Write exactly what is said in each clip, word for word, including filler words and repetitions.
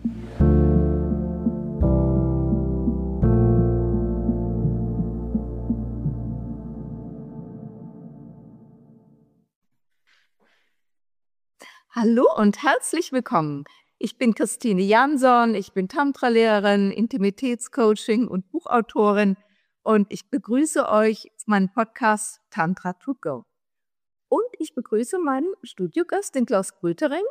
Hallo und herzlich willkommen. Ich bin Christine Jansson, ich bin Tantra-Lehrerin, Intimitätscoaching und Buchautorin und ich begrüße euch zu meinem Podcast Tantra to Go. Und ich begrüße meinen Studiogast, den Klaus Grütering.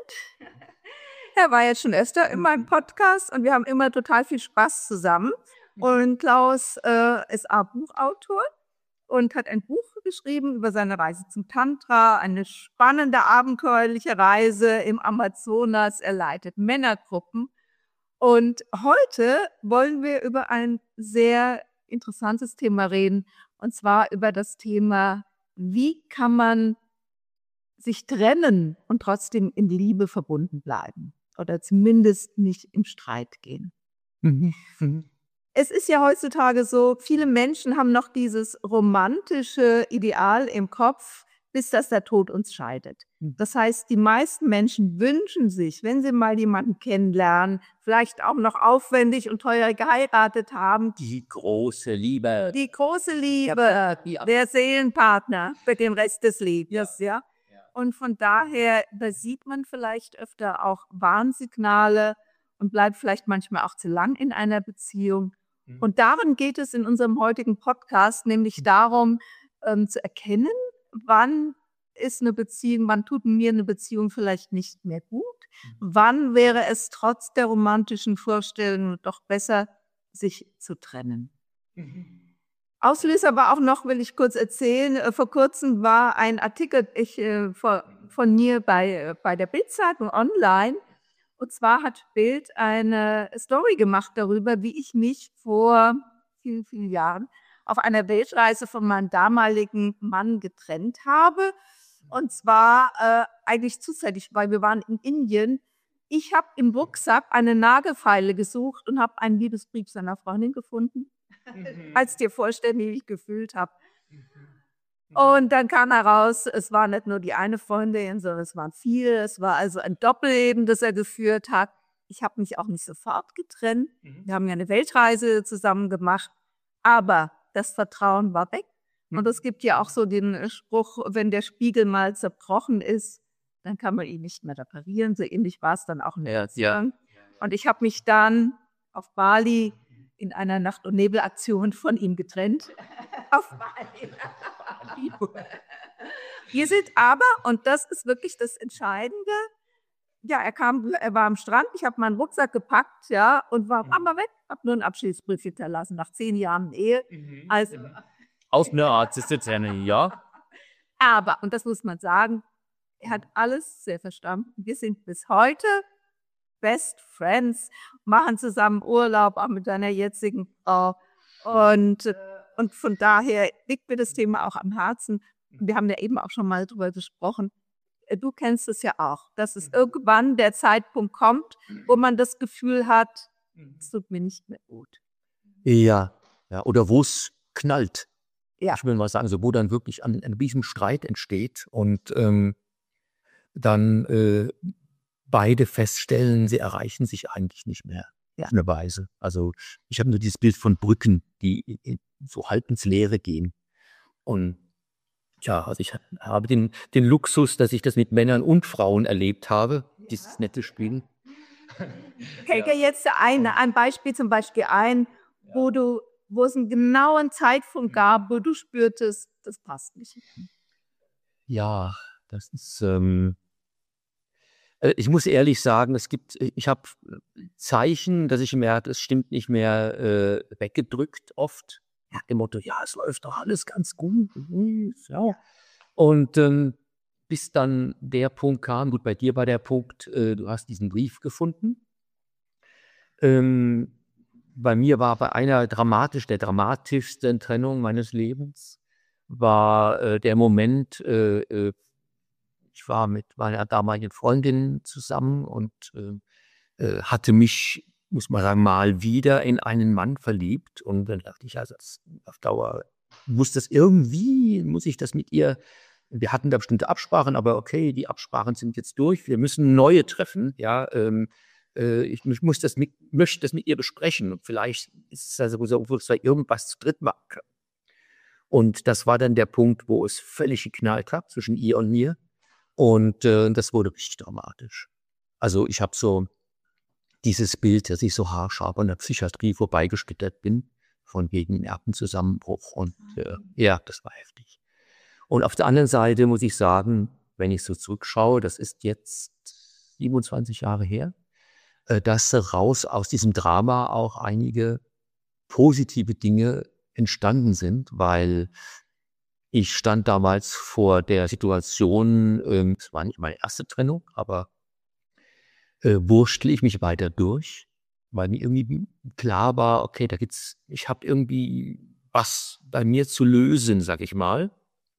Er war jetzt schon öfter in meinem Podcast und wir haben immer total viel Spaß zusammen. Und Klaus äh, ist auch Buchautor und hat ein Buch geschrieben über seine Reise zum Tantra, eine spannende, abenteuerliche Reise im Amazonas. Er leitet Männergruppen. Und heute wollen wir über ein sehr interessantes Thema reden, und zwar über das Thema, wie kann man sich trennen und trotzdem in Liebe verbunden bleiben oder zumindest nicht im Streit gehen. Mhm. Mhm. Es ist ja heutzutage so, viele Menschen haben noch dieses romantische Ideal im Kopf, bis dass der Tod uns scheidet. Das heißt, die meisten Menschen wünschen sich, wenn sie mal jemanden kennenlernen, vielleicht auch noch aufwendig und teuer geheiratet haben, Die große Liebe. die große Liebe, Die- der Seelenpartner für den Rest des Lebens, ja. Und von daher, da sieht man vielleicht öfter auch Warnsignale und bleibt vielleicht manchmal auch zu lang in einer Beziehung. Und darum geht es in unserem heutigen Podcast, nämlich darum, ähm, zu erkennen, wann ist eine Beziehung, wann tut mir eine Beziehung vielleicht nicht mehr gut, wann wäre es trotz der romantischen Vorstellungen doch besser, sich zu trennen. Auslöser war auch noch, will ich kurz erzählen, äh, vor kurzem war ein Artikel ich, äh, vor, von mir bei, äh, bei der Bild-Zeitung online. Und zwar hat Bild eine Story gemacht darüber, wie ich mich vor vielen, vielen Jahren auf einer Weltreise von meinem damaligen Mann getrennt habe. Und zwar äh, eigentlich zufällig, weil wir waren in Indien. Ich habe im Rucksack eine Nagelfeile gesucht und habe einen Liebesbrief seiner Freundin gefunden. Als dir vorstellen, wie ich mich gefühlt habe. Und dann kam heraus, es war nicht nur die eine Freundin, sondern es waren viele. Es war also ein Doppelleben, das er geführt hat. Ich habe mich auch nicht sofort getrennt. Wir haben ja eine Weltreise zusammen gemacht. Aber das Vertrauen war weg. Und es gibt ja auch so den Spruch, wenn der Spiegel mal zerbrochen ist, dann kann man ihn nicht mehr reparieren. So ähnlich war es dann auch in der Ja, ja. Beziehung. Und ich habe mich dann auf Bali in einer Nacht- und Nebelaktion von ihm getrennt. Auf Bali. Wir sind aber, und das ist wirklich das Entscheidende, ja, er kam, er war am Strand, ich habe meinen Rucksack gepackt, ja, und war mal weg, habe nur einen Abschiedsbrief hinterlassen, nach zehn Jahren Ehe. Also, Aus einer Art Zisterne, ja. aber, und das muss man sagen, er hat alles sehr verstanden. Wir sind bis heute Best Friends, machen zusammen Urlaub, auch mit deiner jetzigen Frau. Und, äh, und von daher liegt mir das Thema auch am Herzen. Wir haben ja eben auch schon mal drüber gesprochen. Äh, Du kennst es ja auch, dass es irgendwann der Zeitpunkt kommt, wo man das Gefühl hat, es tut mir nicht mehr gut. Ja, ja. Oder wo es knallt. Ja. Ich will mal sagen, so wo dann wirklich ein, ein riesen Streit entsteht und ähm, dann äh, beide feststellen, sie erreichen sich eigentlich nicht mehr. Ja. Auf eine Weise. Also ich habe nur dieses Bild von Brücken, die in- in- so halb ins Leere gehen. Und ja, also ich habe den, den Luxus, dass ich das mit Männern und Frauen erlebt habe, dieses nette Spiel. Fällt dir jetzt ein, ein Beispiel zum Beispiel ein, wo du, wo es einen genauen Zeitpunkt gab, wo du spürtest, das passt nicht. Ja, das ist, ähm, äh, ich muss ehrlich sagen, es gibt, äh, ich habe Zeichen, dass ich merke, es stimmt nicht mehr, äh, weggedrückt oft. Nach dem Motto, ja, es läuft doch alles ganz gut. Mhm, ja. Und ähm, bis dann der Punkt kam, gut, bei dir war der Punkt, äh, du hast diesen Brief gefunden. Ähm, bei mir war bei einer dramatisch, der dramatischsten Trennung meines Lebens, war äh, der Moment, äh, äh, ich war mit meiner damaligen Freundin zusammen und äh, äh, hatte mich, muss man sagen, mal wieder in einen Mann verliebt. Und dann dachte ich, also das, auf Dauer muss das irgendwie, muss ich das mit ihr, wir hatten da bestimmte Absprachen, aber okay, die Absprachen sind jetzt durch, wir müssen neue treffen, ja, ähm, äh, ich muss das mit, möchte das mit ihr besprechen. Und vielleicht ist es also so, dass wir irgendwas zu dritt machen können. Und das war dann der Punkt, wo es völlig geknallt hat zwischen ihr und mir. Und äh, das wurde richtig dramatisch. Also ich habe so dieses Bild, dass ich so haarscharf an der Psychiatrie vorbeigeschlittert bin, von wegen Nervenzusammenbruch. Und äh, ja, das war heftig. Und auf der anderen Seite muss ich sagen, wenn ich so zurückschaue, das ist jetzt siebenundzwanzig Jahre her, äh, dass raus aus diesem Drama auch einige positive Dinge entstanden sind, weil ich stand damals vor der Situation, ähm, es war nicht meine erste Trennung, aber äh, wurschtle ich mich weiter durch, weil mir irgendwie klar war, okay, da gibt's, ich habe irgendwie was bei mir zu lösen, sag ich mal.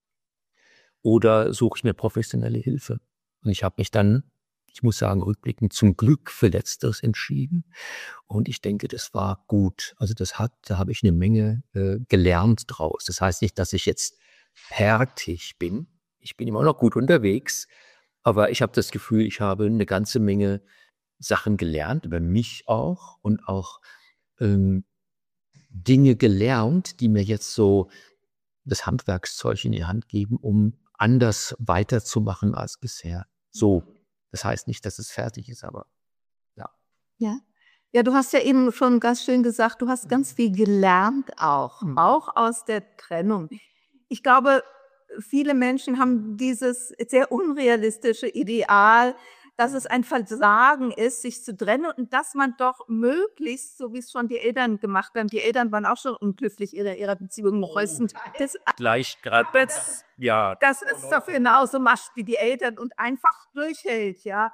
Oder suche ich mir professionelle Hilfe? Und ich habe mich dann, ich muss sagen, rückblickend zum Glück für Letzteres entschieden. Und ich denke, das war gut. Also das hat, da habe ich eine Menge äh, gelernt draus. Das heißt nicht, dass ich jetzt fertig bin. Ich bin immer noch gut unterwegs. Aber ich habe das Gefühl, ich habe eine ganze Menge Sachen gelernt, über mich auch. Und auch ähm, Dinge gelernt, die mir jetzt so das Handwerkszeug in die Hand geben, um anders weiterzumachen als bisher. So, das heißt nicht, dass es fertig ist, aber ja. Ja. Ja, du hast ja eben schon ganz schön gesagt, du hast ganz viel gelernt auch, Mhm. auch aus der Trennung. Ich glaube, viele Menschen haben dieses sehr unrealistische Ideal, dass es ein Versagen ist, sich zu trennen und dass man doch möglichst, so wie es schon die Eltern gemacht haben, die Eltern waren auch schon unglücklich in ihrer Beziehung größtenteils, Gleich gerade, das, ja. dass es dafür genauso macht wie die Eltern und einfach durchhält, ja.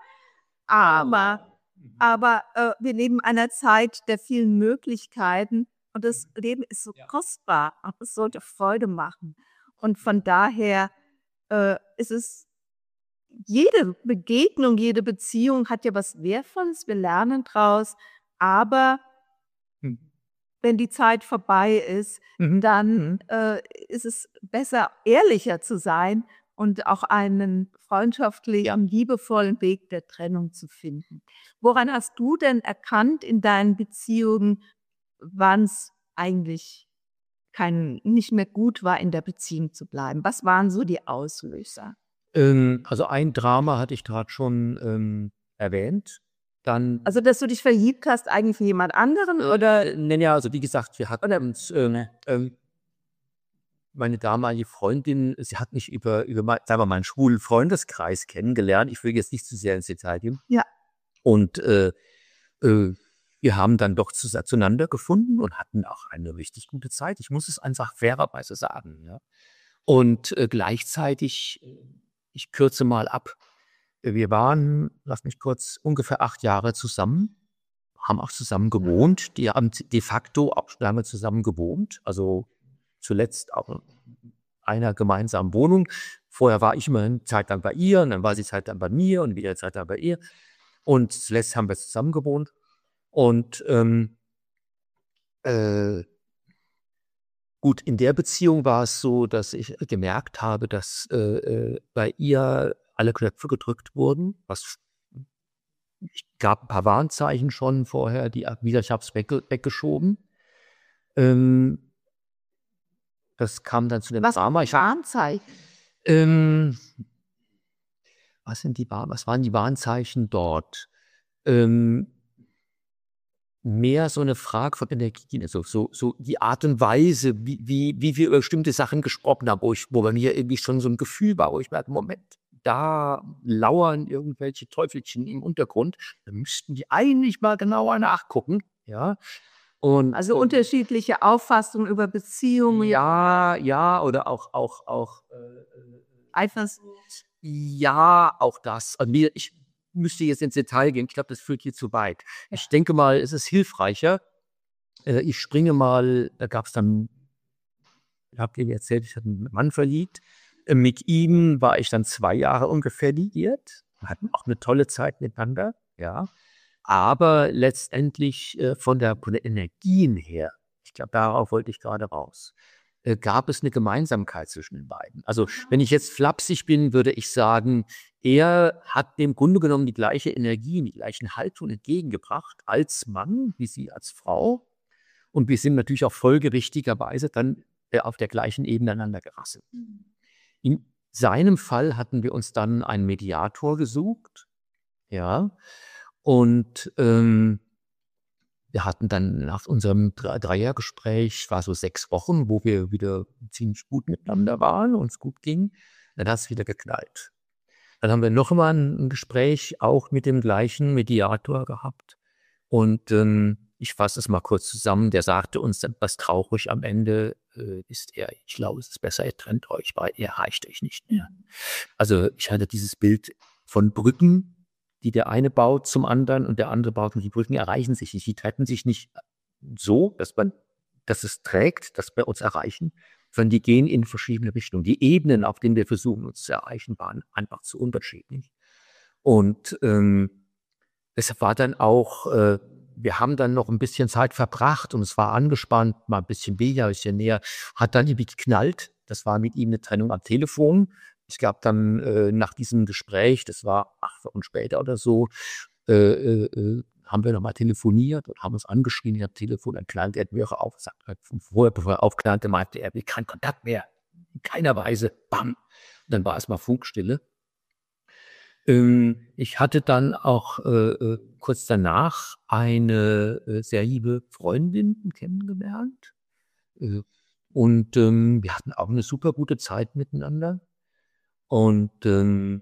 Aber, aber äh, wir leben in einer Zeit der vielen Möglichkeiten und das Leben ist so kostbar und es sollte Freude machen. Und von daher äh, ist es, jede Begegnung, jede Beziehung hat ja was Wertvolles, wir lernen draus, aber Mhm. wenn die Zeit vorbei ist, Mhm. dann Mhm. äh, ist es besser, ehrlicher zu sein und auch einen freundschaftlichen, liebevollen Weg der Trennung zu finden. Woran hast du denn erkannt in deinen Beziehungen, wann es eigentlich kein, nicht mehr gut war, in der Beziehung zu bleiben? Was waren so die Auslöser? Ähm, also ein Drama hatte ich gerade schon ähm, erwähnt. Dann Also, dass du dich verliebt hast eigentlich in jemand anderen oder? Äh, ne, ja, also wie gesagt, wir hatten Oder uns, ähm, ähm, meine damalige Freundin, sie hat mich über über mei sagen wir mal, 'n schwulen Freundeskreis kennengelernt. Ich will jetzt nicht zu sehr ins Detail gehen. Ja. Und, äh, äh, wir haben dann doch zus zueinander gefunden und hatten auch eine richtig gute Zeit. Ich muss es einfach fairerweise sagen, ja. Und, äh, gleichzeitig, äh, ich kürze mal ab, wir waren, lass mich kurz, ungefähr acht Jahre zusammen, haben auch zusammen gewohnt. Die haben de facto auch lange zusammen gewohnt, also zuletzt auch in einer gemeinsamen Wohnung. Vorher war ich immer 'ne Zeit lang bei ihr und dann war sie Zeit lang bei mir und wieder 'ne Zeit lang bei ihr. Und zuletzt haben wir zusammen gewohnt. Und ähm, äh, gut, in der Beziehung war es so, dass ich gemerkt habe, dass äh, äh, bei ihr alle Knöpfe gedrückt wurden, was ich gab ein paar Warnzeichen schon vorher, die ab wieder ich habe es wegge weggeschoben. Ähm, das kam dann zu dem Was Drama. Ich habe Warnzeichen? ähm, was sind die Warn was waren die Warnzeichen dort? Ähm, mehr so 'ne Frage von Energien, also so so die Art und Weise, wie wie wie wir über bestimmte Sachen gesprochen haben, wo ich wo bei mir irgendwie schon so 'n Gefühl war, wo ich merke: „Moment, da lauern irgendwelche Teufelchen im Untergrund. Da müssten die eigentlich mal genauer nachgucken“, ja? Und Also, unterschiedliche Auffassungen über Beziehungen, ja, ja, oder auch auch auch, äh, äh, Eifersucht. ja, auch das. Also, mir ich müsste jetzt ins Detail gehen. Ich glaube, das führt hier zu weit. Ich denke mal, es ist hilfreicher. Äh, ich springe mal, da gab's dann, habe dir erzählt, ich habe 'n Mann verliebt. Äh, mit ihm war ich dann zwei Jahre ungefähr liiert. Wir hatten auch 'ne tolle Zeit miteinander, ja. Aber letztendlich, äh, von der von den Energien her, ich glaube, darauf wollte ich gerade raus, äh, gab es 'ne Gemeinsamkeit zwischen den beiden. Also, wenn ich jetzt flapsig bin, würde ich sagen, er hat dem Grunde genommen die gleiche Energie, die gleichen Haltung entgegengebracht als Mann, wie sie als Frau. Und wir sind natürlich auch folgerichtigerweise dann äh, auf der gleichen Ebene aneinander gerasselt. In seinem Fall hatten wir uns dann einen Mediator gesucht, ja, und ähm, wir hatten dann nach unserem Dreiergespräch, war so sechs Wochen, wo wir wieder ziemlich gut miteinander waren, uns gut ging, dann hat es wieder geknallt. Dann haben wir noch mal ein Gespräch auch mit dem gleichen Mediator gehabt. Und ähm, ich fasse es mal kurz zusammen. Der sagte uns etwas traurig am Ende, äh, ist er, ich glaube, es ist besser, ihr trennt euch, weil er erreicht euch nicht mehr. Also ich hatte dieses Bild von Brücken, die der eine baut zum anderen und der andere baut, und die Brücken erreichen sich nicht. Die treffen sich nicht so, dass man, dass es trägt, dass wir uns erreichen, sondern die gehen in verschiedene Richtungen. Die Ebenen, auf denen wir versuchen, uns zu erreichen, waren einfach zu unterschiedlich. Und ähm, es war dann auch, äh, wir haben dann noch ein bisschen Zeit verbracht und es war angespannt, mal ein bisschen weniger, ein bisschen näher, hat dann irgendwie geknallt. Das war mit ihm eine Trennung am Telefon. Es gab dann äh, nach diesem Gespräch, das war acht Wochen später oder so, äh, äh, haben wir nochmal telefoniert und haben uns angeschrien am Telefon. Dann knallte er die Hörer auf, sagt, vorher, bevor er aufknallte, meinte er, wir keinen Kontakt mehr, in keiner Weise, bam. Und dann war erstmal Funkstille. Ähm, ich hatte dann auch äh, kurz danach eine äh, sehr liebe Freundin kennengelernt. Äh, und ähm, wir hatten auch eine super gute Zeit miteinander. Und ähm,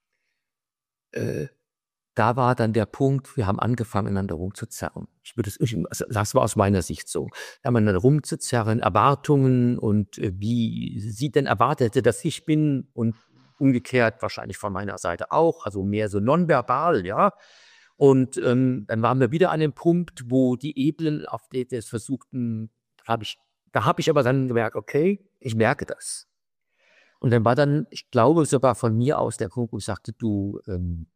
äh, da war dann der Punkt, wir haben angefangen, einander rumzuzerren. Ich würde es, ich, also das war aus meiner Sicht so. Wir haben einander rumzuzerren, Erwartungen und äh, wie sie denn erwartete, dass ich bin und umgekehrt wahrscheinlich von meiner Seite auch, also mehr so nonverbal, ja. Und ähm, dann waren wir wieder an dem Punkt, wo die Ebenen, auf die wir es versuchten, habe ich, da habe ich aber dann gemerkt, okay, ich merke das. Und dann war dann, ich glaube sogar von mir aus der Punkt, wo ich sagte, du, ähm,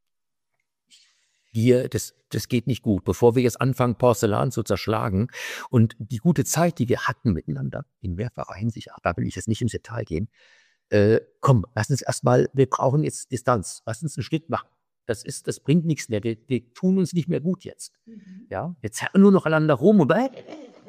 hier, das, das geht nicht gut, bevor wir jetzt anfangen, Porzellan zu zerschlagen. Und die gute Zeit, die wir hatten miteinander, in mehrfacher Hinsicht, da will ich jetzt nicht ins Detail gehen, äh, komm, lass uns erstmal, wir brauchen jetzt Distanz, lass uns einen Schritt machen. Das ist, das bringt nichts mehr, wir, wir tun uns nicht mehr gut jetzt. Mhm. Ja, wir zerren nur noch einander rum und äh,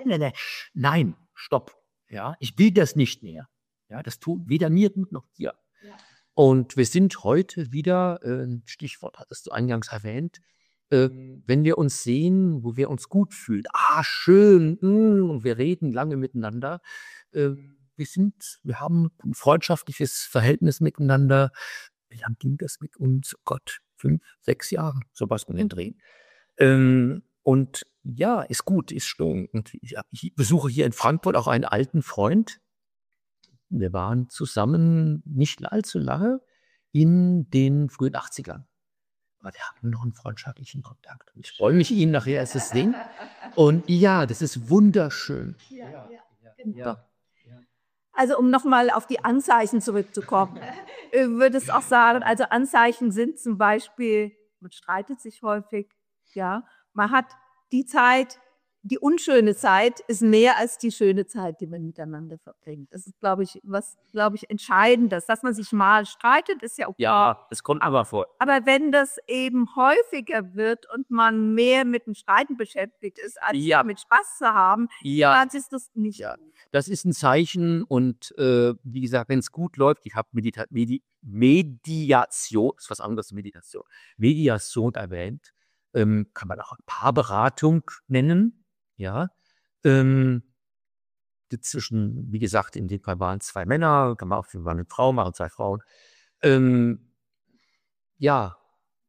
nein, stopp. Ja, ich will das nicht mehr. Ja, das tut weder mir gut noch dir. Ja. Und wir sind heute wieder, äh, Stichwort hattest du eingangs erwähnt, äh, wenn wir uns sehen, wo wir uns gut fühlen, ah, schön, mh, und wir reden lange miteinander, äh, wir sind, wir haben ein freundschaftliches Verhältnis miteinander. Wie lange ging das mit uns? Oh Gott, fünf, sechs Jahre, sowas in den Dreh. Ähm, und ja, ist gut, ist schön. Und ich, ich besuche hier in Frankfurt auch einen alten Freund. Wir waren zusammen nicht allzu lange in den frühen achtzigern. Aber wir haben noch einen freundschaftlichen Kontakt. Ich freue mich, ihn nachher erst zu sehen. Und ja, das ist wunderschön. Ja, ja, ja, ja. Also um nochmal auf die Anzeichen zurückzukommen, würde es auch sagen, also Anzeichen sind zum Beispiel, man streitet sich häufig, ja, man hat die Zeit, die unschöne Zeit ist mehr als die schöne Zeit, die man miteinander verbringt. Das ist, glaube ich, was, glaube ich, Entscheidendes. Dass man sich mal streitet, ist ja okay. Ja, das kommt aber vor. Aber wenn das eben häufiger wird und man mehr mit dem Streiten beschäftigt ist, als ja. mit Spaß zu haben, ja. dann ist das nicht. Ja. Das ist ein Zeichen und äh, wie gesagt, wenn es gut läuft, ich habe Medita Medi Mediation, ist was anderes, Meditation, Mediation erwähnt, ähm, kann man auch Paarberatung nennen. Ja, ähm, zwischen, wie gesagt, in dem Fall waren es zwei Männer, kann man auch für eine Frau machen, zwei Frauen. Ähm, ja,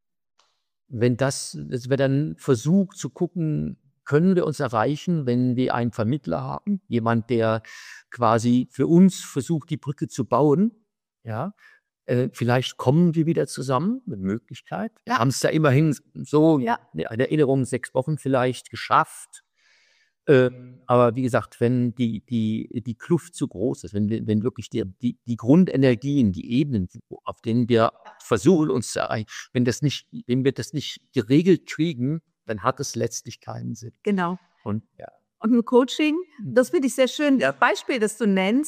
wenn das, das wäre dann Versuch zu gucken, können wir uns erreichen, wenn wir einen Vermittler haben, jemand, der quasi für uns versucht, die Brücke zu bauen. Ja, äh, vielleicht kommen wir wieder zusammen, eine Möglichkeit. Wir Ja. haben es ja immerhin so, Ja. eine Erinnerung, sechs Wochen vielleicht geschafft. Ähm, aber wie gesagt, wenn die, die, die Kluft zu groß ist, wenn, wenn wirklich die, die, die Grundenergien, die Ebenen, auf denen wir versuchen, uns zu erreichen, wenn, das nicht, wenn wir das nicht geregelt kriegen, dann hat es letztlich keinen Sinn. Genau. Und, ja. Und ein Coaching, das finde ich sehr schön, das Beispiel, das du nennst,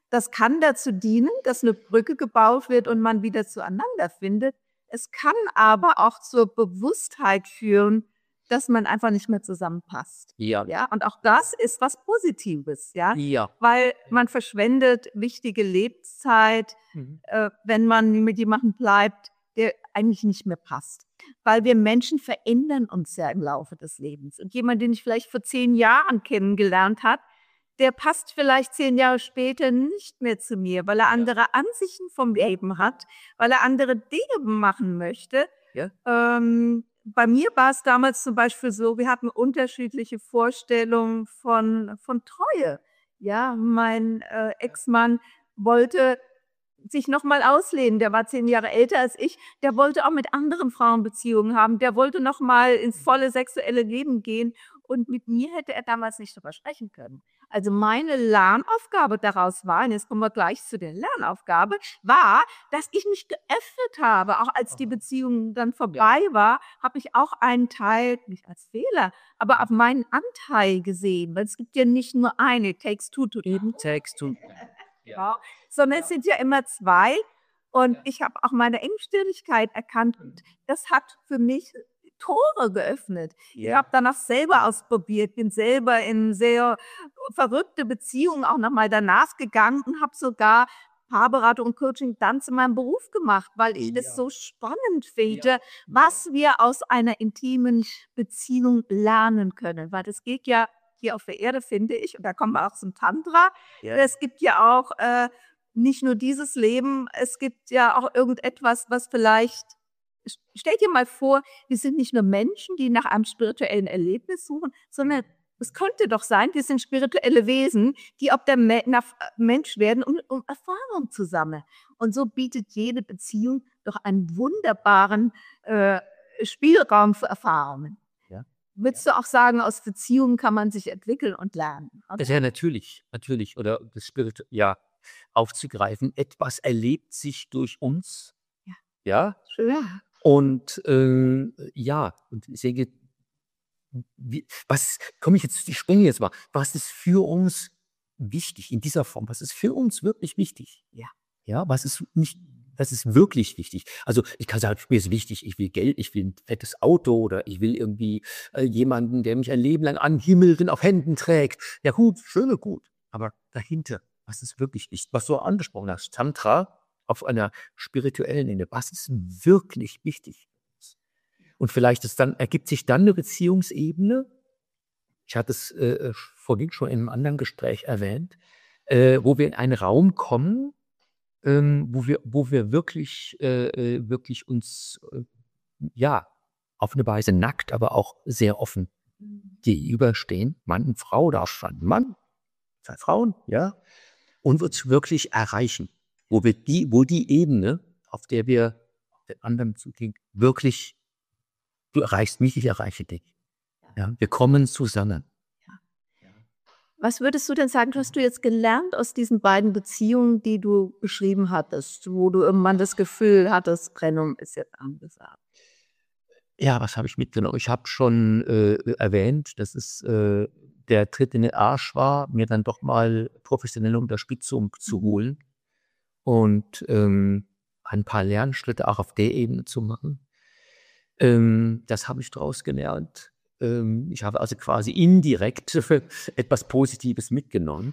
Das kann dazu dienen, dass eine Brücke gebaut wird und man wieder zueinander findet. Es kann aber auch zur Bewusstheit führen, dass man einfach nicht mehr zusammenpasst. Ja. Ja, und auch das ist was Positives, ja, Ja. weil man verschwendet wichtige Lebenszeit, Mhm. äh, wenn man mit jemandem bleibt, der eigentlich nicht mehr passt. Weil wir Menschen verändern uns ja im Laufe des Lebens. Und jemand, den ich vielleicht vor zehn Jahren kennengelernt habe, der passt vielleicht zehn Jahre später nicht mehr zu mir, weil er andere Ansichten vom Leben hat, weil er andere Dinge machen möchte. Ja. Ähm, bei mir war es damals zum Beispiel so, wir hatten unterschiedliche Vorstellungen von, von Treue. Ja, mein äh, Ex-Mann wollte sich noch mal auslehnen. Der war zehn Jahre älter als ich. Der wollte auch mit anderen Frauen Beziehungen haben. Der wollte noch mal ins volle sexuelle Leben gehen. Und mit mir hätte er damals nicht drüber sprechen können. Also meine Lernaufgabe daraus war, und jetzt kommen wir gleich zu der Lernaufgabe, war, dass ich mich geöffnet habe. Auch als die Beziehung dann vorbei war, habe ich auch einen Teil, nicht als Fehler, aber auf meinen Anteil gesehen. Weil es gibt ja nicht nur eine, it takes two to Eben Text und ja, sondern es sind ja immer zwei. Und ich habe auch meine Engstirnigkeit erkannt. Und das hat für mich Tore geöffnet. Ich Ja. habe danach selber ausprobiert, bin selber in sehr verrückte Beziehungen auch nochmal danach gegangen und habe sogar Paarberatung und Coaching dann zu meinem Beruf gemacht, weil ich Ja. das so spannend finde, was wir aus einer intimen Beziehung lernen können. Weil das geht ja hier auf der Erde, finde ich, und da kommen wir auch zum Tantra. Ja. Es gibt ja auch äh, nicht nur dieses Leben, es gibt ja auch irgendetwas, was vielleicht, stell dir mal vor, wir sind nicht nur Menschen, die nach einem spirituellen Erlebnis suchen, sondern es könnte doch sein, wir sind spirituelle Wesen, die auf der Me nach Mensch werden, um, um Erfahrung zu sammeln. Und so bietet jede Beziehung doch einen wunderbaren äh, Spielraum für Erfahrungen. Ja. Würdest du auch sagen, aus Beziehungen kann man sich entwickeln und lernen? Oder? Das ist ja natürlich, natürlich, oder das Spirit, ja, aufzugreifen. Etwas erlebt sich durch uns. Ja. Ja. Ja. Und äh, ja, und ich denke, wie, was, komme ich jetzt, ich springe jetzt mal, was ist für uns wichtig in dieser Form? Was ist für uns wirklich wichtig? Ja. Ja, was ist nicht, was ist wirklich wichtig? Also ich kann sagen, mir ist wichtig, ich will Geld, ich will ein fettes Auto oder ich will irgendwie äh, jemanden, der mich ein Leben lang an Himmeln auf Händen trägt. Ja gut, schön und gut. Aber dahinter, was ist wirklich wichtig? Was du angesprochen hast, Tantra auf einer spirituellen Ebene, was ist wirklich wichtig? Und vielleicht ist dann, ergibt sich dann eine Beziehungsebene, ich hatte es äh, vorhin schon in einem anderen Gespräch erwähnt, äh, wo wir in einen Raum kommen, ähm, wo wir, wo wir wirklich, äh, wirklich uns, äh, ja, auf eine Weise nackt, aber auch sehr offen gegenüberstehen. Mann und Frau, da stand ein Mann, zwei Frauen, ja, und uns wirklich erreichen, wo wir die, wo die Ebene, auf der wir den anderen zugehen, wirklich, du erreichst mich, ich erreiche dich. Ja, wir kommen zusammen. Was würdest du denn sagen, hast du jetzt gelernt aus diesen beiden Beziehungen, die du beschrieben hattest, wo du irgendwann das Gefühl hattest, Trennung ist jetzt angesagt? Ja, was habe ich mitgenommen? Ich habe schon äh, erwähnt, dass es äh, der Tritt in den Arsch war, mir dann doch mal professionelle Unterstützung zu holen und ähm, ein paar Lernschritte auch auf der Ebene zu machen. Ähm, das habe ich daraus gelernt. Ähm, ich habe also quasi indirekt etwas Positives mitgenommen.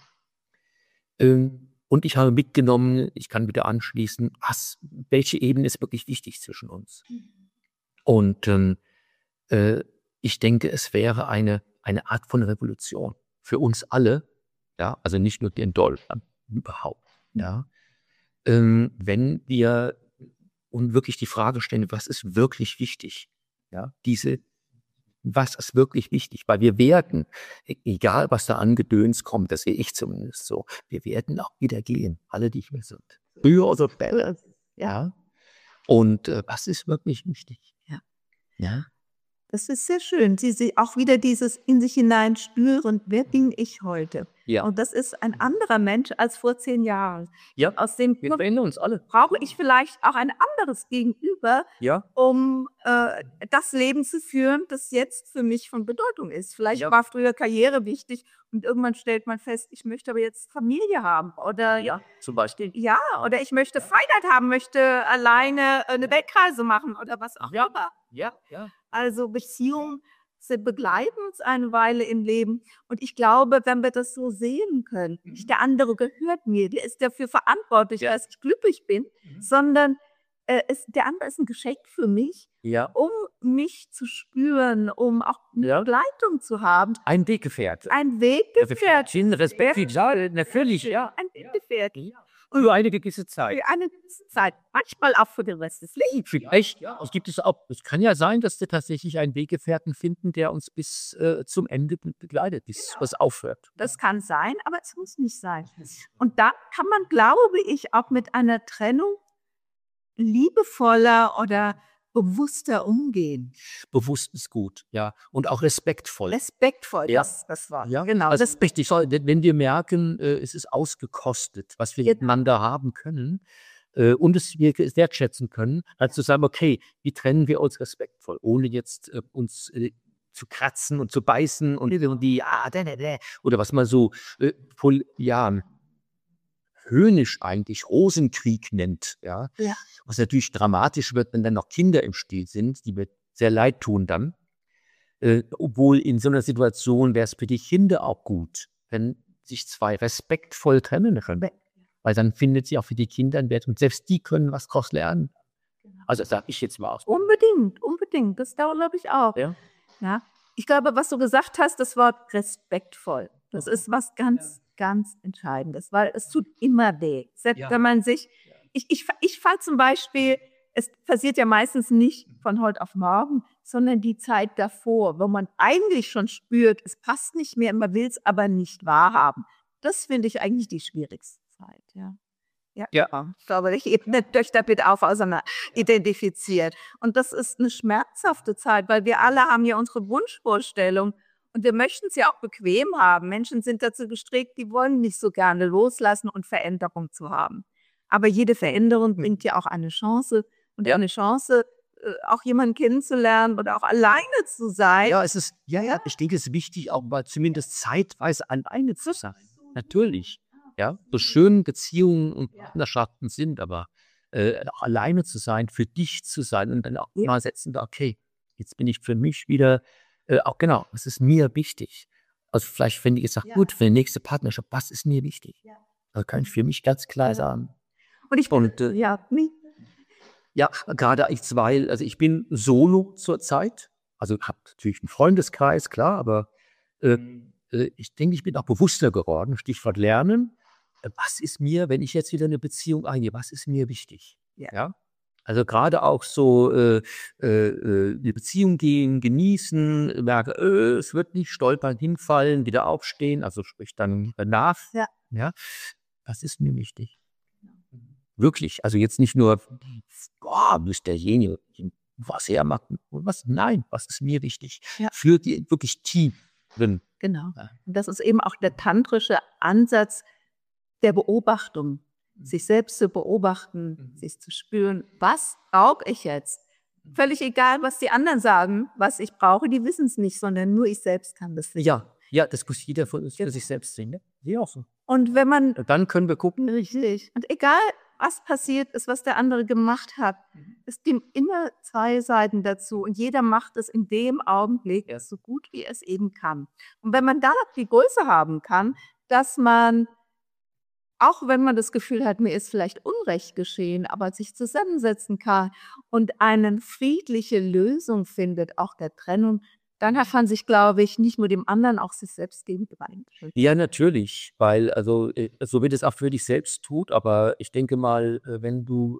Ähm, und ich habe mitgenommen, ich kann wieder anschließen, was, welche Ebene ist wirklich wichtig zwischen uns. Und ähm, äh, ich denke, es wäre eine, eine Art von Revolution für uns alle, ja, also nicht nur in Deutschland, überhaupt, ja, ähm, wenn wir uns wirklich die Frage stellen, was ist wirklich wichtig, ja, diese, was ist wirklich wichtig, weil wir werden, e- egal was da an Gedöns kommt, das sehe ich zumindest so, wir werden auch wieder gehen, alle, die wir sind, früher oder später, ja, und äh, was ist wirklich wichtig, Ja. ja. Das ist sehr schön. Sie, sie auch wieder dieses in sich hinein spüren, wer bin ich heute? Ja. Und das ist ein anderer Mensch als vor zehn Jahren. Ja, Aus dem wir Grund verändern uns alle. brauche ich vielleicht auch ein anderes Gegenüber, Ja, um äh, das Leben zu führen, das jetzt für mich von Bedeutung ist. Vielleicht Ja. war früher Karriere wichtig und irgendwann stellt man fest, ich möchte aber jetzt Familie haben oder ja, zum Beispiel. ja, oder ich möchte Freiheit haben, möchte alleine eine Weltreise machen oder was auch Ja. immer. Ja, ja. Also Beziehungen sie begleiten uns eine Weile im Leben. Und ich glaube, wenn wir das so sehen können, nicht der andere gehört mir, der ist dafür verantwortlich, Ja. dass ich glücklich bin, sondern äh, es, der andere ist ein Geschenk für mich, Ja. um mich zu spüren, um auch eine Ja. Begleitung zu haben. Ein Weggefährte. Ein Weggefährt. Vielen Respekt, ja, natürlich, ja. Ein Weggefährt. Über eine gewisse Zeit. Für eine gewisse Zeit. Manchmal auch für den Rest des Lebens. Vielleicht, ja. Es gibt es auch. Es kann ja sein, dass wir tatsächlich einen Weggefährten finden, der uns bis äh, zum Ende be- begleitet, bis was aufhört. Das kann sein, aber es muss nicht sein. Und dann kann man, glaube ich, auch mit einer Trennung liebevoller oder bewusster umgehen. Bewusst ist gut, ja. Und auch respektvoll. Respektvoll, Ja. das, das war. Ja, Genau. also Das, richtig. So, wenn wir merken, äh, es ist ausgekostet, was wir Genau. miteinander haben können äh, und es wir es wertschätzen können, dann zu sagen, okay, wie trennen wir uns respektvoll, ohne jetzt äh, uns äh, zu kratzen und zu beißen und irgendwie, ah, da, da, da, oder was man so äh, pol ja, höhnisch eigentlich Rosenkrieg nennt, ja. Ja. Was natürlich dramatisch wird, wenn dann noch Kinder im Spiel sind, die mir sehr leid tun dann. Äh, obwohl in so einer Situation wäre es für die Kinder auch gut, wenn sich zwei respektvoll trennen können. Be- Weil dann findet sie auch für die Kinder einen Wert und selbst die können was draus lernen. Also das sage ich jetzt mal aus. unbedingt, unbedingt. Das glaube ich auch. Ja. Ja. Ich glaube, was du gesagt hast, das Wort respektvoll, das ist was ganz, ganz Entscheidendes, weil es tut immer weh. Selbst Ja. wenn man sich, ich, ich, ich fahre zum Beispiel, es passiert ja meistens nicht von heute auf morgen, sondern die Zeit davor, wo man eigentlich schon spürt, es passt nicht mehr, man will es aber nicht wahrhaben. Das finde ich eigentlich die schwierigste Zeit, ja. Ja, Ja. ich glaube, ich eben nicht durch damit auf auseinander identifiziert. Und das ist eine schmerzhafte Zeit, weil wir alle haben ja unsere Wunschvorstellung und wir möchten es ja auch bequem haben. Menschen sind dazu gestrebt, die wollen nicht so gerne loslassen und Veränderung zu haben. Aber jede Veränderung bringt ja auch eine Chance und Ja. eine Chance, äh, auch jemanden kennenzulernen oder auch alleine zu sein. Ja, es ist, ja, ja, ich denke, es ist wichtig, auch mal zumindest zeitweise alleine zu sein. Natürlich. Ja, so schön Beziehungen und Partnerschaften sind, aber äh, auch alleine zu sein, für dich zu sein und dann auch Ja. mal setzen, okay, jetzt bin ich für mich wieder, äh, auch genau, was ist mir wichtig? Also vielleicht, wenn ich jetzt sage, Ja. gut, für die nächste Partnerschaft, was ist mir wichtig? Ja. Da kann ich für mich ganz klar Ja. sagen. Und ich Und äh, ja, nee. ja, gerade ich zwei, also ich bin solo zurzeit, also habe natürlich einen Freundeskreis, klar, aber äh, äh, ich denke, ich bin auch bewusster geworden, Stichwort Lernen. Äh, Was ist mir, wenn ich jetzt wieder eine Beziehung eingehe, was ist mir wichtig? Ja. Also gerade auch so äh, äh, äh, eine Beziehung gehen, genießen, merke, äh, es wird nicht stolpern, hinfallen, wieder aufstehen, also sprich dann danach. Ja. Ja, was ist mir wichtig? Wirklich, also jetzt nicht nur, boah, müsste derjenige, was er macht, und was, nein, was ist mir wichtig? Ja. Für die wirklich tief drin. Genau. Ja. Und das ist eben auch der tantrische Ansatz der Beobachtung, sich selbst zu beobachten, Mhm. sich zu spüren, was brauche ich jetzt? Völlig egal, was die anderen sagen, was ich brauche, die wissen es nicht, sondern nur ich selbst kann das sehen. Ja, ja, das muss jeder für, für Genau. sich selbst sehen. Ne? Ja, auch so. Und wenn man, Und dann können wir gucken. richtig, und egal, was passiert ist, was der andere gemacht hat, es gibt immer zwei Seiten dazu und jeder macht es in dem Augenblick Ja. so gut, wie er es eben kann. Und wenn man dann auch die Größe haben kann, dass man, auch wenn man das Gefühl hat, mir ist vielleicht Unrecht geschehen, aber sich zusammensetzen kann und eine friedliche Lösung findet, auch der Trennung, dann hat man sich, glaube ich, nicht nur dem anderen, auch sich selbst gegenüber eingeschützt. Ja, natürlich, weil also äh, so wird es auch für dich selbst tut, aber ich denke mal, äh, wenn du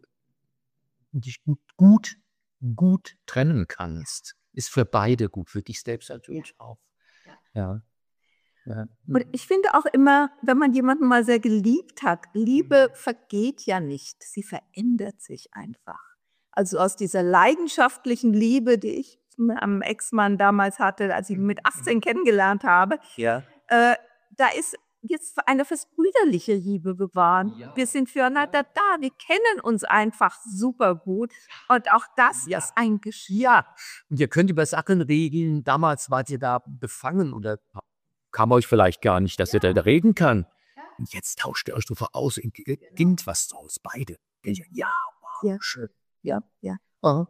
dich gut, gut, gut trennen kannst, ist für beide gut, für dich selbst natürlich auch. Ja. Ja. Und ich finde auch immer, wenn man jemanden mal sehr geliebt hat, Liebe vergeht ja nicht, sie verändert sich einfach. Also aus dieser leidenschaftlichen Liebe, die ich zu meinem Ex-Mann damals hatte, als ich ihn mit achtzehn kennengelernt habe, Ja. äh, da ist jetzt eine fast brüderliche Liebe bewahren. Ja. Wir sind füreinander da, wir kennen uns einfach super gut und auch das Ja. ist ein Geschenk. Ja, und ihr könnt über Sachen reden. Damals wart ihr da befangen oder kam euch vielleicht gar nicht, dass ihr da reden kann. Und jetzt tauscht ihr euch so aus und Kind was draus, beide. Ja, wow, Ja. schön. Ja, ja. Aha.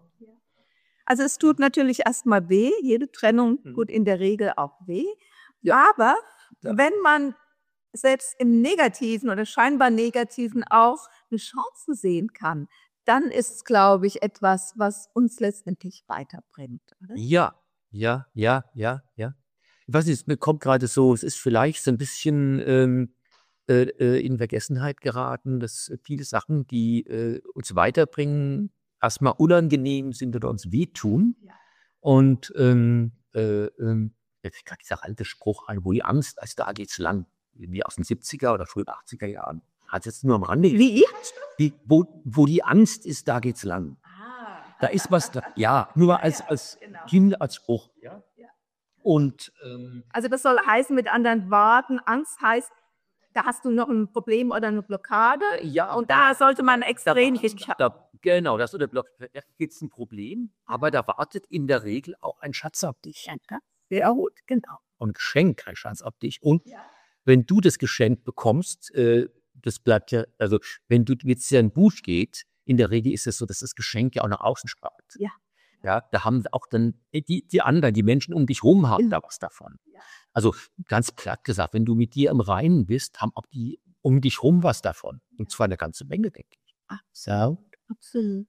Also es tut natürlich erstmal weh, jede Trennung Mhm. tut in der Regel auch weh. Aber Ja. wenn man selbst im Negativen oder scheinbar Negativen auch eine Chance sehen kann, dann ist es, glaube ich, etwas, was uns letztendlich weiterbringt. Oder? Ja, ja, ja, ja, ja. Ich weiß nicht, mir kommt gerade so, es ist vielleicht so ein bisschen ähm, äh, äh, in Vergessenheit geraten, dass viele Sachen, die äh, uns weiterbringen, erstmal unangenehm sind oder uns wehtun. Ja. Und ähm, äh, ähm, jetzt fällt gerade dieser alte Spruch ein, wo die Angst, also da geht's lang, wie aus den siebziger oder frühen achtziger Jahren. Hat jetzt nur am Rande. Wie? Die, wo, wo die Angst ist, da geht's lang. Ah. Da ist was da. Ja, nur mal als, Ja, als genau. Kind, als Spruch. Ja. Ja. Und ähm, Also das soll heißen, mit anderen Worten, Angst heißt, da hast du noch ein Problem oder eine Blockade. ja, Und da sollte man extrem da, richtig da, genau, das ist der Block. Da gibt es ein Problem, aber da wartet in der Regel auch ein Schatz auf dich. sehr gut, genau. Und ein Geschenk, ein Schatz auf dich. Und Ja. wenn du das Geschenk bekommst, äh, das bleibt ja, also wenn du jetzt ja ein Buch geht, in der Regel ist es so, dass das Geschenk ja auch nach außen strahlt. Ja. Ja, da haben auch dann die, die anderen, die Menschen um dich rum haben da was davon. Ja. Also ganz platt gesagt, wenn du mit dir im Reinen bist, haben auch die um dich rum was davon. Und zwar eine ganze Menge, denke ich. Ah. So. Absolut.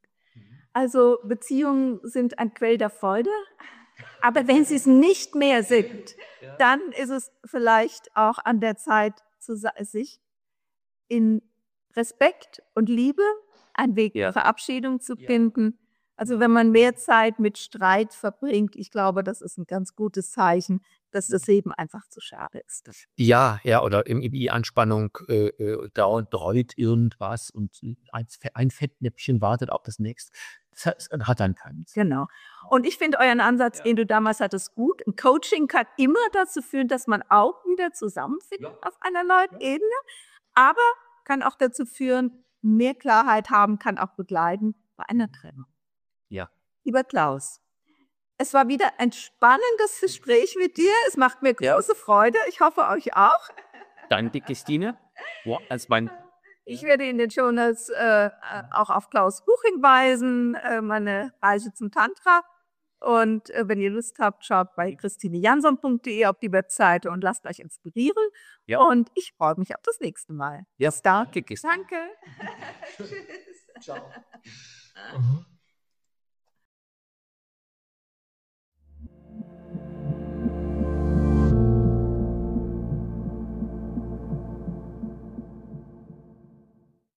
Also Beziehungen sind ein Quell der Freude, aber wenn sie es nicht mehr sind, dann ist es vielleicht auch an der Zeit, zu sa- sich in Respekt und Liebe einen Weg Ja. der Verabschiedung zu Ja. finden. Also wenn man mehr Zeit mit Streit verbringt, ich glaube, das ist ein ganz gutes Zeichen, dass das Leben einfach zu schade ist. Ja, ja, oder irgendwie die Anspannung, äh, äh, dauernd rollt irgendwas und ein, ein Fettnäpfchen wartet auf das nächste. Das hat, das hat dann keinen Sinn. Genau. Und ich finde euren Ansatz, Ja. den du damals hattest, gut. Ein Coaching kann immer dazu führen, dass man auch wieder zusammenfindet Ja. auf einer neuen Ebene, aber kann auch dazu führen, mehr Klarheit haben, kann auch begleiten bei einer Trennung. Ja. Lieber Klaus, es war wieder ein spannendes Gespräch mit dir. Es macht mir Ja. große Freude. Ich hoffe, euch auch. Danke, Christine. Wow, das mein, Ich werde in den Shownotes äh, äh, auch auf Klaus Buch hinweisen, äh, meine Reise zum Tantra. Und äh, wenn ihr Lust habt, schaut bei christine jansson punkt de auf die Webseite und lasst euch inspirieren. Ja. Und ich freue mich auf das nächste Mal. Ja, Bis dann. danke, Christine. Danke. Ciao. Tschüss.